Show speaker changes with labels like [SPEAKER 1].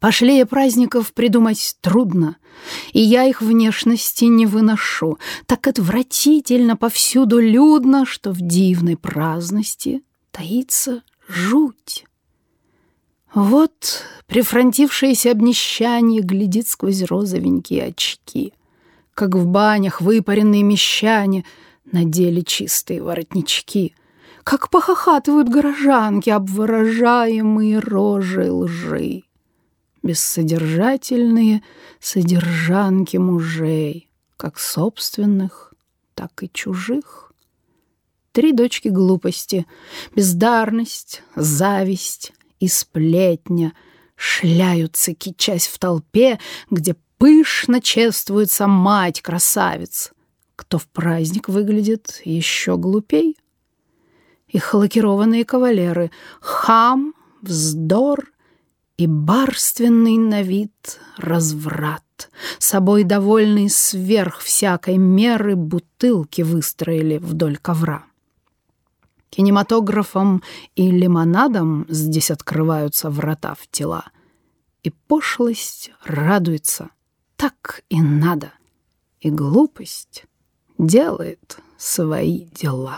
[SPEAKER 1] Пошлее праздников придумать трудно, и я их внешности не выношу. Так отвратительно повсюду людно, что в дивной праздности таится жуть. Вот прифронтившееся обнищание глядит сквозь розовенькие очки, как в банях выпаренные мещане надели чистые воротнички, как похохатывают горожанки обворожаемые рожи лжи. Бессодержательные содержанки мужей, как собственных, так и чужих. 3 дочки глупости, бездарность, зависть и сплетня шляются, кичась в толпе, где пышно чествуется мать-красавиц. Кто в праздник выглядит еще глупей? Их лакированные кавалеры — хам, вздор и барственный на вид разврат. Собой довольный сверх всякой меры бутылки выстроили вдоль ковра. Кинематографом и лимонадом здесь открываются врата в тела, и пошлость радуется. Так и надо, и глупость делает свои дела.